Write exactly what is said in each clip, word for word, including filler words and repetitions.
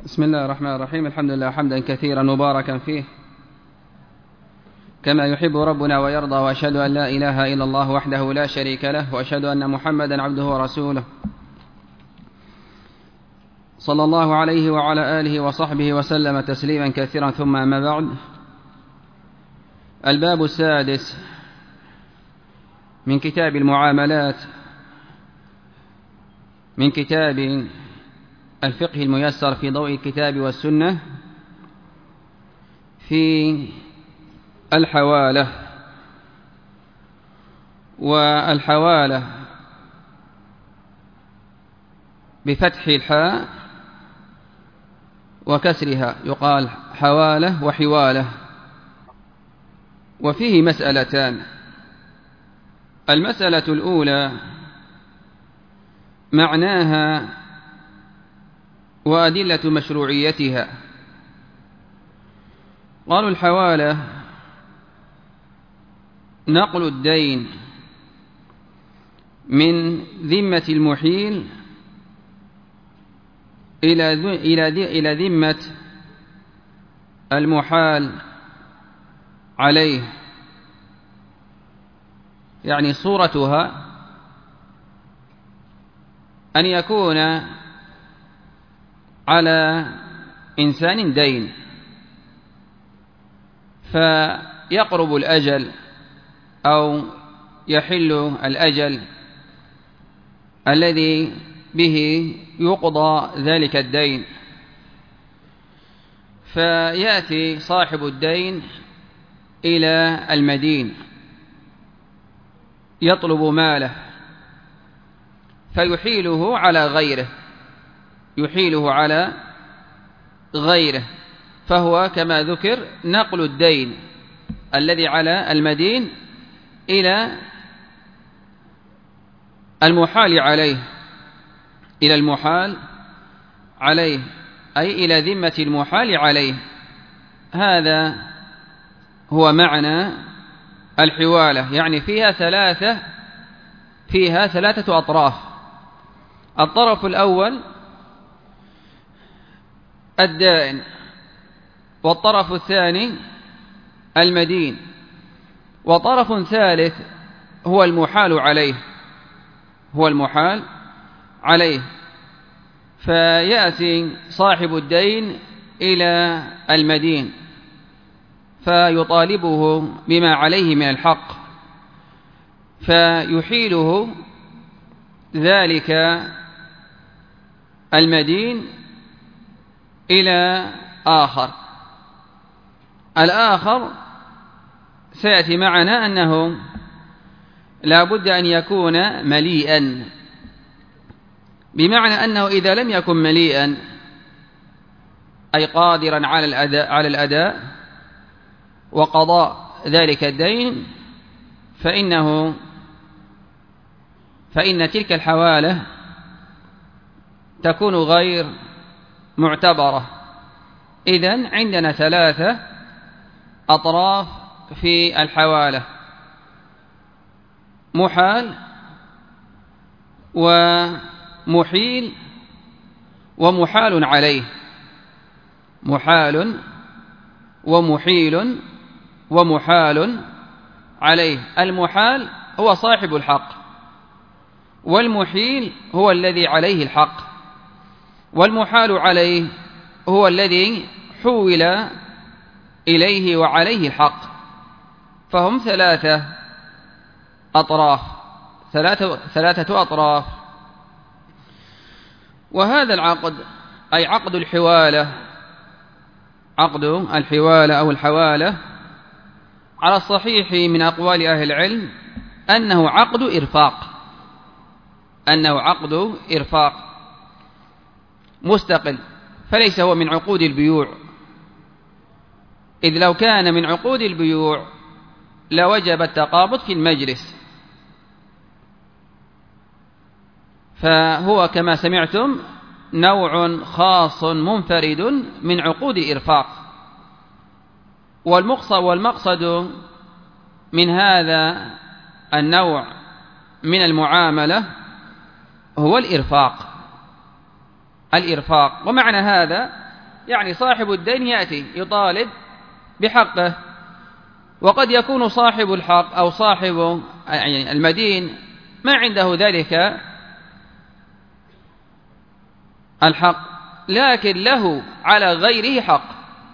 بسم الله الرحمن الرحيم. الحمد لله حمدا كثيرا مباركا فيه كما يحب ربنا ويرضى، وأشهد أن لا إله إلا الله وحده لا شريك له، وأشهد أن محمدا عبده ورسوله صلى الله عليه وعلى آله وصحبه وسلم تسليما كثيرا. ثم أما بعد، الباب السادس من كتاب المعاملات من كتاب الفقه الميسر في ضوء الكتاب والسنة في الحوالة. والحوالة بفتح الحاء وكسرها يقال حوالة وحوالة. وفيه مسألتان: المسألة الأولى معناها وأدلة مشروعيتها. قالوا الحوالة نقل الدين من ذمة المحيل إلى إلى ذمة المحال عليه، يعني صورتها أن يكون على إنسان دين فيقرب الأجل أو يحل الأجل الذي به يقضى ذلك الدين، فيأتي صاحب الدين إلى المدين يطلب ماله فيحيله على غيره يحيله على غيره فهو كما ذكر نقل الدين الذي على المدين إلى المحال عليه إلى المحال عليه أي إلى ذمة المحال عليه. هذا هو معنى الحوالة، يعني فيها ثلاثة فيها ثلاثة أطراف. الطرف الأول الدائن، والطرف الثاني المدين، وطرف ثالث هو المحال عليه هو المحال عليه فيأتي صاحب الدين إلى المدين فيطالبه بما عليه من الحق، فيحيله ذلك المدين إلى آخر. الآخر سيأتي معنا أنه لا بد أن يكون مليئا، بمعنى أنه إذا لم يكن مليئا أي قادرا على الأداء, على الأداء وقضاء ذلك الدين فإنه فإن تلك الحوالة تكون غير معتبرة. إذن عندنا ثلاثة أطراف في الحوالة: محال ومحيل ومحال عليه محال ومحيل ومحال عليه. المحال هو صاحب الحق، والمحيل هو الذي عليه الحق، والمحال عليه هو الذي حول إليه وعليه الحق. فهم ثلاثة أطراف ثلاثة, ثلاثة أطراف. وهذا العقد أي عقد الحوالة عقد الحوالة أو الحوالة على الصحيح من أقوال أهل العلم أنه عقد إرفاق أنه عقد إرفاق مستقل، فليس هو من عقود البيوع، إذ لو كان من عقود البيوع لوجب التقابض في المجلس. فهو كما سمعتم نوع خاص منفرد من عقود الإرفاق. والمقصد من هذا النوع من المعاملة هو الإرفاق الإرفاق. ومعنى هذا يعني صاحب الدين يأتي يطالب بحقه، وقد يكون صاحب الحق أو صاحب يعني المدين ما عنده ذلك الحق، لكن له على غيره حق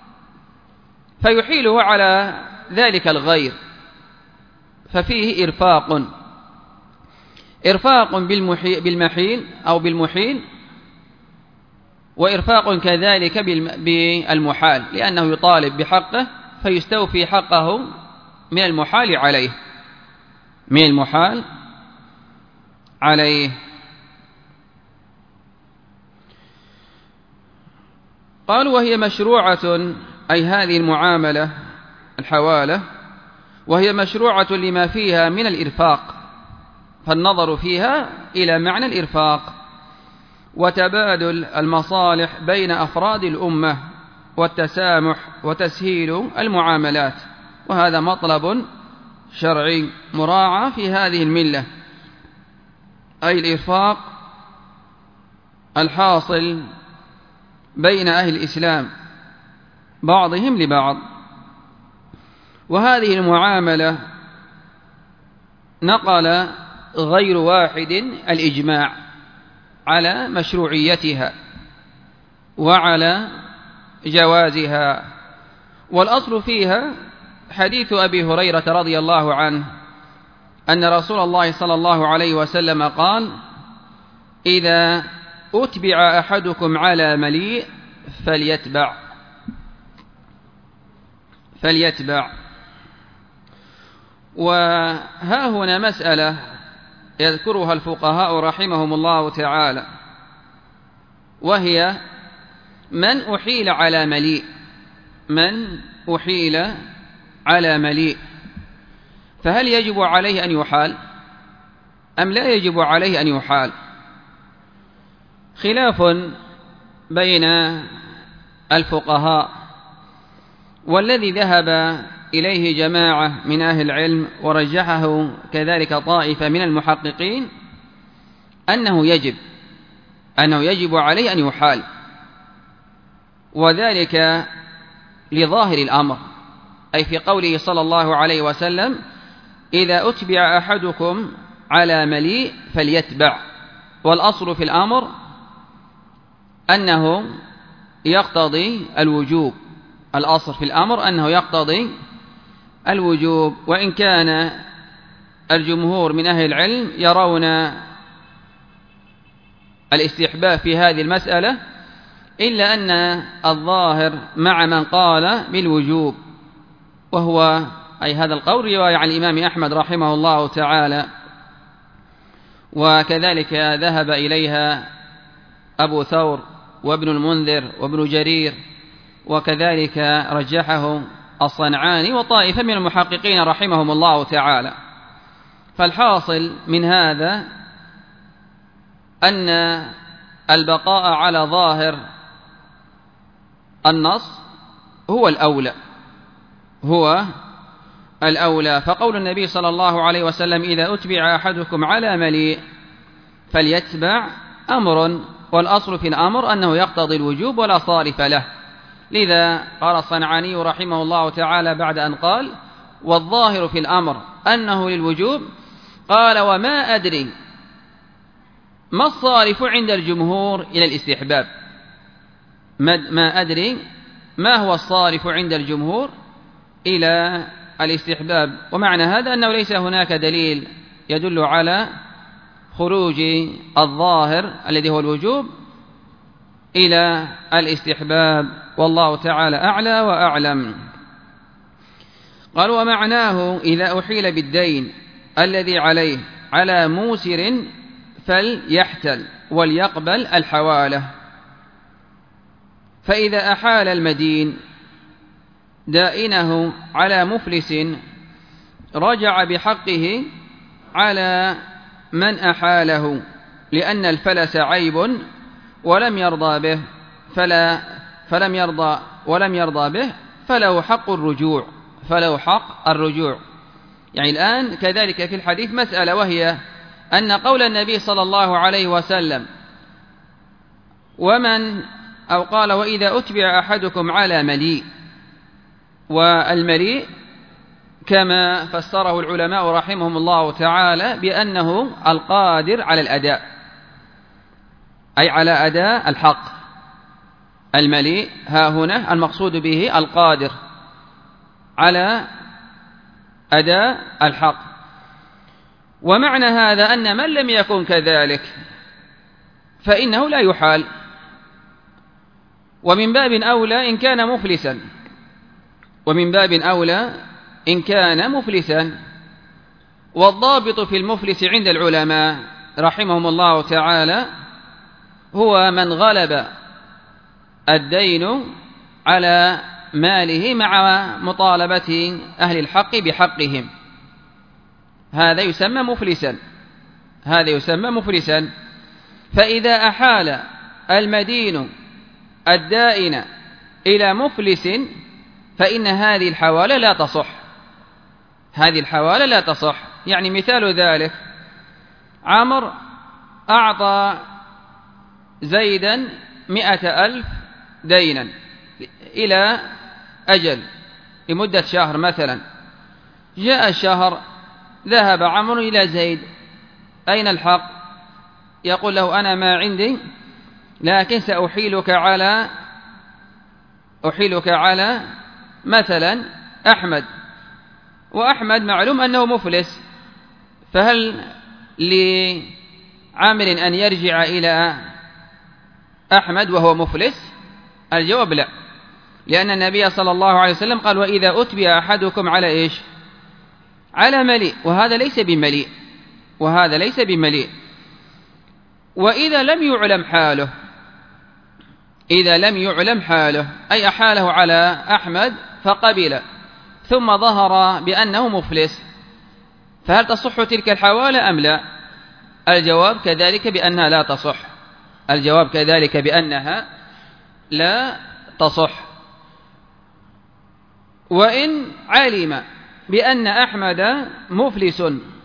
فيحيله على ذلك الغير، ففيه إرفاق إرفاق بالمحيل أو بالمحيل، وإرفاق كذلك بالمحال، لأنه يطالب بحقه فيستوفي حقه من المحال عليه من المحال عليه. قالوا وهي مشروعة، أي هذه المعاملة الحوالة، وهي مشروعة لما فيها من الإرفاق، فالنظر فيها إلى معنى الإرفاق وتبادل المصالح بين أفراد الأمة والتسامح وتسهيل المعاملات، وهذا مطلب شرعي مراعى في هذه الملة، أي الإرفاق الحاصل بين أهل الإسلام بعضهم لبعض. وهذه المعاملة نقل غير واحد الإجماع على مشروعيتها وعلى جوازها، والأصل فيها حديث أبي هريرة رضي الله عنه أن رسول الله صلى الله عليه وسلم قال: إذا أتبع أحدكم على مليء فليتبع فليتبع وها هنا مسألة يذكرها الفقهاء رحمهم الله تعالى، وهي من أحيل على مليء من أحيل على مليء فهل يجب عليه أن يحال أم لا يجب عليه أن يحال؟ خلاف بين الفقهاء، والذي ذهب إليه جماعة من أهل العلم ورجحه كذلك طائفة من المحققين أنه يجب أنه يجب عليه أن يحال، وذلك لظاهر الأمر، أي في قوله صلى الله عليه وسلم: إذا أتبع أحدكم على مليء فليتبع، والأصل في الأمر أنه يقتضي الوجوب الأصل في الأمر أنه يقتضي الوجوب، وإن كان الجمهور من أهل العلم يرون الاستحباب في هذه المسألة، إلا أن الظاهر مع من قال بالوجوب، وهو أي هذا القول رواية عن الإمام أحمد رحمه الله تعالى، وكذلك ذهب إليها أبو ثور وابن المنذر وابن جرير، وكذلك رجحه الصنعاني وطائفة من المحققين رحمهم الله تعالى. فالحاصل من هذا أن البقاء على ظاهر النص هو الأولى هو الأولى فقول النبي صلى الله عليه وسلم: إذا أتبع أحدكم على مليء فليتبع أمر، والأصل في الأمر أنه يقتضي الوجوب ولا صارف له. لذا قال الصنعاني رحمه الله تعالى بعد أن قال: والظاهر في الأمر أنه للوجوب، قال: وما أدري ما الصارف عند الجمهور إلى الاستحباب ما أدري ما هو الصارف عند الجمهور إلى الاستحباب. ومعنى هذا أنه ليس هناك دليل يدل على خروج الظاهر الذي هو الوجوب إلى الاستحباب، والله تعالى أعلى وأعلم. قال: ومعناه إذا أحيل بالدين الذي عليه على موسر فليحتل وليقبل الحوالة، فإذا أحال المدين دائنه على مفلس رجع بحقه على من أحاله، لأن الفلس عيب ولم يرضى به فلا فلم يرضى ولم يرضى به فله حق الرجوع فله حق الرجوع يعني الآن كذلك في الحديث مسألة، وهي أن قول النبي صلى الله عليه وسلم: ومن أو قال وإذا أتبع أحدكم على مليء. والمليء كما فسره العلماء رحمهم الله تعالى بأنه القادر على الأداء، أي على أداء الحق. المليء ها هنا المقصود به القادر على أداء الحق. ومعنى هذا أن من لم يكن كذلك فإنه لا يحال، ومن باب أولى إن كان مفلسا، ومن باب أولى إن كان مفلسا. والضابط في المفلس عند العلماء رحمهم الله تعالى هو من غلب الدين على ماله مع مطالبة أهل الحق بحقهم، هذا يسمى مفلسا، هذا يسمى مفلسا. فإذا أحال المدين الدائن إلى مفلس فإن هذه الحوالة لا تصح، هذه الحوالة لا تصح. يعني مثال ذلك عمرو أعطى زيدا مئة ألف دينا إلى أجل لمدة شهر مثلا. جاء الشهر ذهب عمرو إلى زيد، أين الحق؟ يقول له أنا ما عندي، لكن سأحيلك على أحيلك على مثلا أحمد، وأحمد معلوم أنه مفلس، فهل لعامر أن يرجع إلى أحمد وهو مفلس؟ الجواب لا، لأن النبي صلى الله عليه وسلم قال وإذا أتبع أحدكم على إيش؟ على مليء، وهذا ليس بمليء، وهذا ليس بمليء. وإذا لم يعلم حاله، إذا لم يعلم حاله أي أحاله على أحمد فقبل ثم ظهر بأنه مفلس، فهل تصح تلك الحوالة أم لا؟ الجواب كذلك بأنها لا تصح، الجواب كذلك بأنها لا تصح. وإن علم بأن أحمد مفلس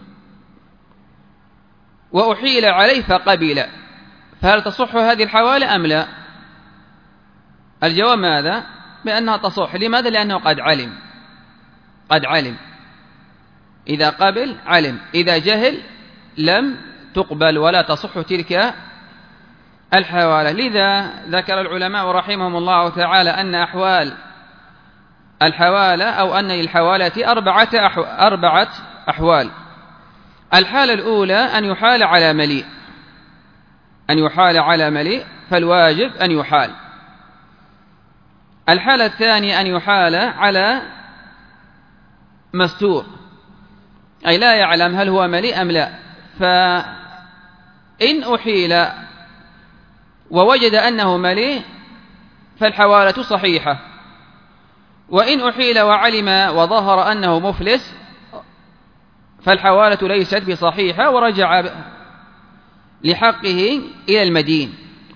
وأحيل عليه فقبل، فهل تصح هذه الحوالة أم لا؟ الجواب ماذا؟ بأنها تصح. لماذا؟ لأنه قد علم، قد علم. إذا قبل علم، إذا جهل لم تقبل ولا تصح تلك الحوالة. لذا ذكر العلماء رحمهم الله تعالى أن أحوال الحوالة أو أن للحوالة أربعة, أحو... أربعة أحوال. الحالة الأولى أن يحال على مليء، أن يحال على مليء فالواجب أن يحال. الحالة الثانية أن يحال على مستور، أي لا يعلم هل هو مليء أم لا، فإن أحيل ووجد أنه مليء فالحوالة صحيحة، وإن أحيل وعلم وظهر أنه مفلس فالحوالة ليست بصحيحة ورجع لحقه إلى المدين.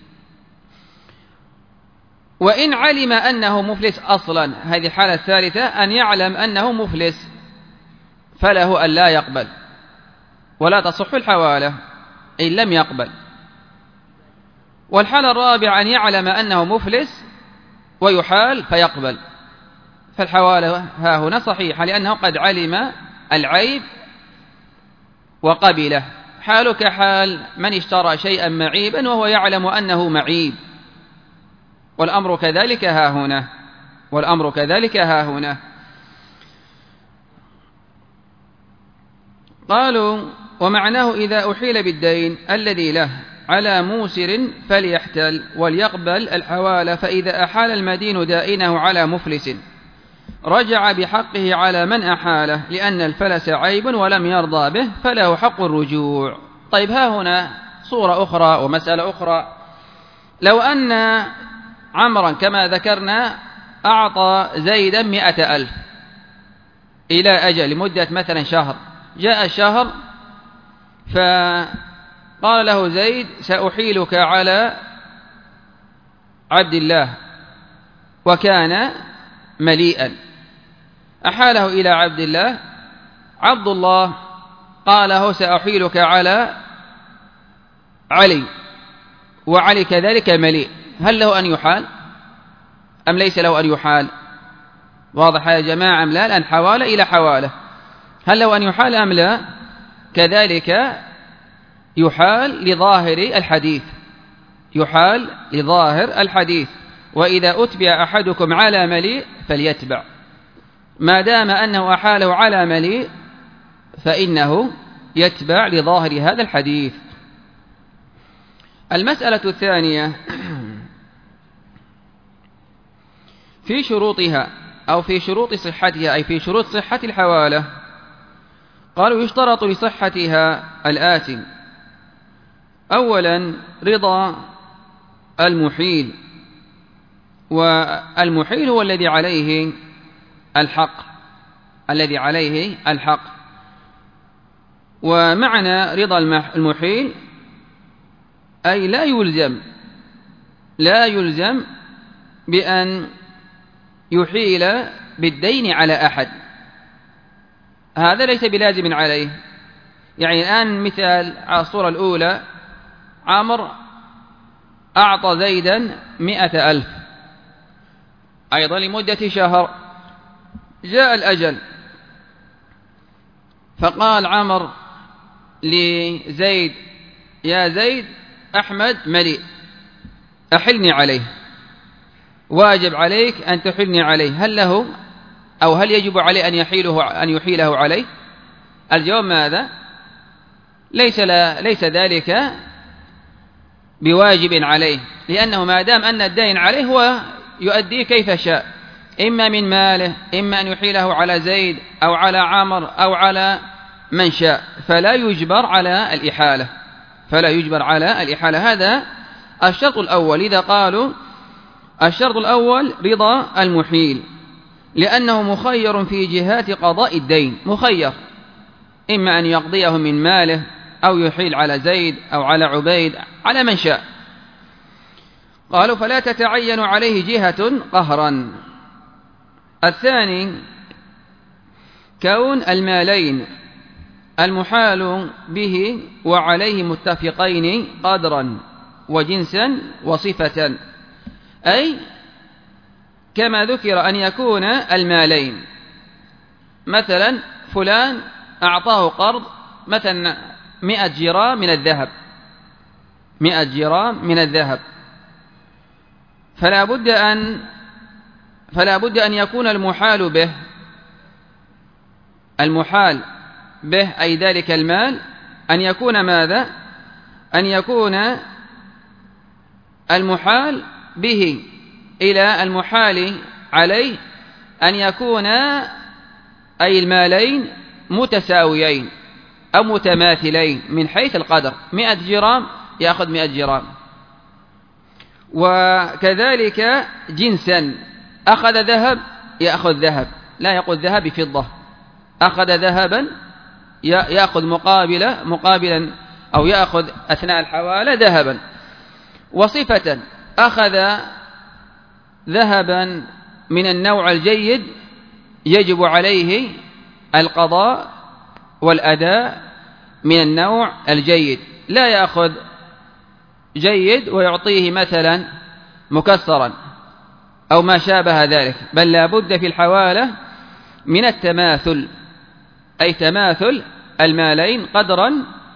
وإن علم أنه مفلس أصلا، هذه الحالة الثالثة، أن يعلم أنه مفلس فله أن لا يقبل ولا تصح الحوالة إن لم يقبل. والحالة الرابعة أن يعلم أنه مفلس ويحال فيقبل، فالحوالة ها هنا صحيحة لأنه قد علم العيب وقبله، حالك حال من اشترى شيئا معيبا وهو يعلم أنه معيب، والأمر كذلك ها هنا، والأمر كذلك ها هنا. قالوا ومعناه إذا أحيل بالدين الذي له على موسر فليحتل وليقبل الحوالة، فإذا أحال المدين دائنه على مفلس رجع بحقه على من أحاله، لأن الفلس عيب ولم يرضى به فله حق الرجوع. طيب ها هنا صورة أخرى ومسألة أخرى، لو أن عمرا كما ذكرنا أعطى زيدا مئة ألف إلى أجل لمدة مثلا شهر، جاء الشهر فقال له زيد سأحيلك على عبد الله، وكان مليئا، أحاله إلى عبد الله، عبد الله قال له سأحيلك على علي، وعلي كذلك مليء، هل له أن يحال أم ليس له أن يحال؟ واضح يا جماعة أم لا؟ الآن حوالة إلى حوالة، هل له أن يحال أم لا؟ كذلك يحال لظاهر الحديث، يحال لظاهر الحديث. وإذا أتبع أحدكم على مليء فليتبع، ما دام أنه أحاله على مليء فإنه يتبع لظاهر هذا الحديث. المسألة الثانية في شروطها أو في شروط صحتها، أي في شروط صحة الحوالة، قالوا يشترط لصحتها الآتي: أولا رضا المحيل، والمحيل هو الذي عليه الحق، الذي عليه الحق. ومعنى رضا المحيل أي لا يلزم لا يلزم بأن يحيل بالدين على أحد، هذا ليس بلازم عليه. يعني الآن مثال على الصورة الأولى: عمرو أعطى زيدا مئة ألف أيضا لمدة شهر، جاء الأجل فقال عمرو لزيد: يا زيد أحمد مليء أحلني عليه، واجب عليك أن تحلني عليه، هل له أو هل يجب عليه أن يحيله أن يحيله عليه؟ الجواب ماذا؟ ليس لا ليس ذلك بواجب عليه، لأنه ما دام أن الدين عليه هو يؤديه كيف شاء، إما من ماله، إما أن يحيله على زيد أو على عمر أو على من شاء، فلا يجبر على الإحالة فلا يجبر على الإحالة. هذا الشرط الأول. إذا قالوا الشرط الأول رضا المحيل، لأنه مخير في جهات قضاء الدين، مخير إما أن يقضيه من ماله أو يحيل على زيد أو على عبيد على من شاء. قالوا فلا تتعين عليه جهة قهرا. الثاني كون المالين المحال به وعليه متفقين قدرا وجنسا وصفة، أي كما ذكر أن يكون المالين، مثلا فلان أعطاه قرض مثلا مئة جرام من الذهب مئة جرام من الذهب فلا بد أن فلا بد أن يكون المحال به المحال به أي ذلك المال أن يكون ماذا؟ أن يكون المحال به إلى المحال عليه أن يكون أي المالين متساويين أو متماثلين من حيث القدر، مئة جرام يأخذ مئة جرام. وكذلك جنسا، أخذ ذهب يأخذ ذهب، لا يقول ذهب بفضة، أخذ ذهبا يأخذ مقابلة مقابلا أو يأخذ أثناء الحوالة ذهبا. وصفة، أخذ ذهبا من النوع الجيد يجب عليه القضاء والأداء من النوع الجيد، لا يأخذ جيد ويعطيه مثلا مكسرا أو ما شابه ذلك، بل لا بد في الحوالة من التماثل، أي تماثل المالين قدرا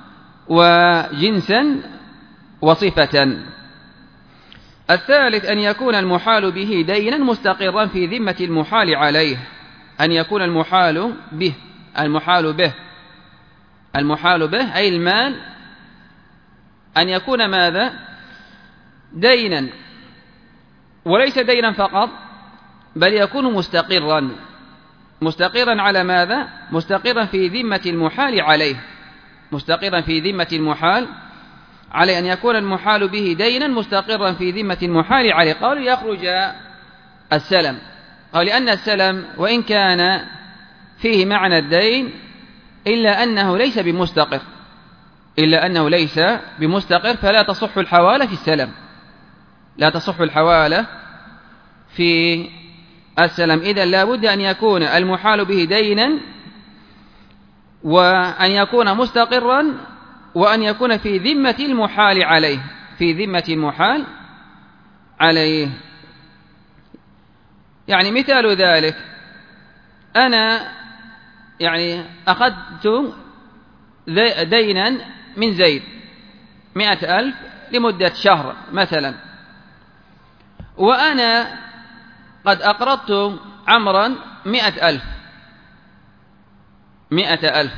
وجنسا وصفة. الثالث أن يكون المحال به دينا مستقرا في ذمة المحال عليه، أن يكون المحال به المحال به المحال به أي المال أن يكون ماذا؟ دينا، وليس دينا فقط بل يكون مستقرا مستقرا على ماذا؟ مستقرا في ذمة المحال عليه مستقرا في ذمة المحال عليه أن يكون المحال به دينا مستقرا في ذمة المحال عليه. قالوا يخرج السلم، قال لأن السلم وإن كان فيه معنى الدين إلا أنه ليس بمستقر إلا أنه ليس بمستقر فلا تصح الحوالة في السلم لا تصح الحوالة في السلم. إذن لا بد أن يكون المحال به دينا وأن يكون مستقرا وأن يكون في ذمة المحال عليه في ذمة المحال عليه. يعني مثال ذلك، أنا يعني أخذت دينا من زيد مئة ألف لمدة شهر مثلا، وأنا قد أقرضت عمرا مئة ألف مئة ألف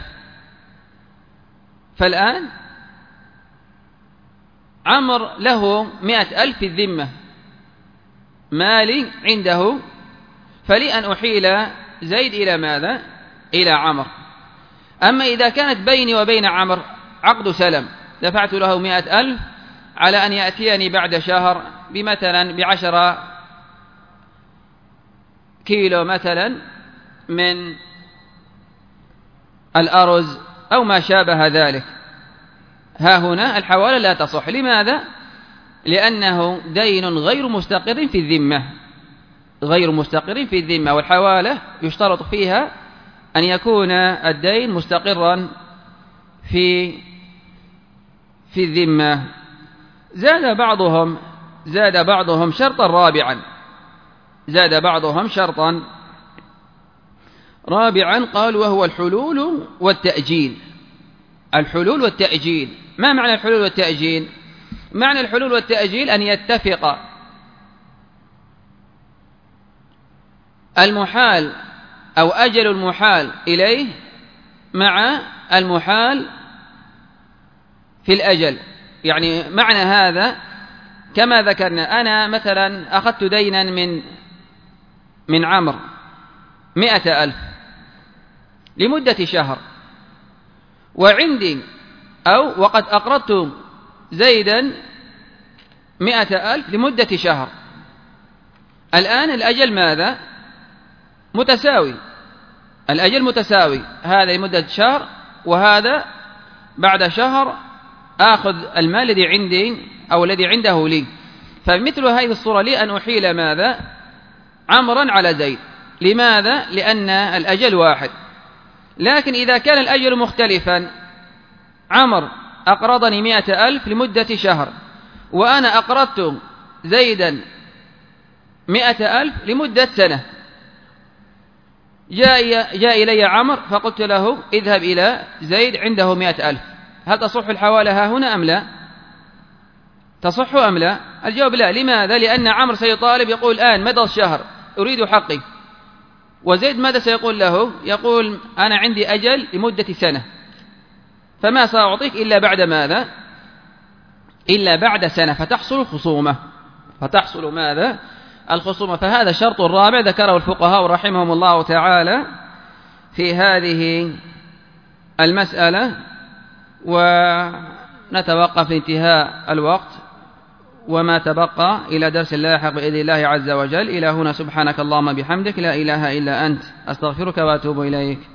فالآن عمر له مئة ألف في الذمة، مالي عنده، فلي أن أحيل زيد إلى ماذا؟ إلى عمر. أما إذا كانت بيني وبين عمر عقد سلم، دفعت له مئة ألف على أن يأتيني بعد شهر بمثلا بعشرة كيلو مثلا من الأرز أو ما شابه ذلك، ها هنا الحوالة لا تصح. لماذا؟ لأنه دين غير مستقر في الذمة، غير مستقر في الذمة، والحوالة يشترط فيها أن يكون الدين مستقرا في في الذمة. زاد بعضهم زاد بعضهم شرطا رابعا زاد بعضهم شرطا رابعا قالوا وهو الحلول والتأجيل. الحلول والتأجيل، ما معنى الحلول والتأجيل؟ معنى الحلول والتأجيل أن يتفق المحال أو أجل المحال إليه مع المحال في الأجل. يعني معنى هذا كما ذكرنا، أنا مثلا أخذت دينا من من عمرو مئة ألف لمدة شهر، وعندي أو وقد أقرضت زيدا مئة ألف لمدة شهر. الآن الأجل ماذا؟ متساوي، الأجل متساوي، هذا لمدة شهر وهذا بعد شهر آخذ المال الذي عندي أو الذي عنده لي. فمثل هذه الصورة لي أن أحيل ماذا؟ عمرا على زيد. لماذا؟ لأن الأجل واحد. لكن إذا كان الأجل مختلفا، عمر أقرضني مئة ألف لمدة شهر، وأنا أقرضت زيدا مئة ألف لمدة سنة، جاء, جاء إلي عمر فقلت له اذهب إلى زيد عنده مئة ألف، هل تصح الحوالة ها هنا أم لا؟ تصح أم لا؟ الجواب لا. لماذا؟ لأن عمر سيطالب، يقول الآن مدى الشهر أريد حقي، وزيد ماذا سيقول له؟ يقول أنا عندي أجل لمدة سنة، فما سأعطيك إلا بعد ماذا؟ إلا بعد سنة، فتحصل الخصومة فتحصل ماذا؟ الخصومة. فهذا الشرط الرابع ذكره الفقهاء رحمهم الله تعالى في هذه المسألة. ونتوقف لانتهاء الوقت وما تبقى إلى درس لاحق بإذن الله عز وجل. إلى هنا، سبحانك اللهم بحمدك، لا إله إلا أنت، أستغفرك وأتوب إليك.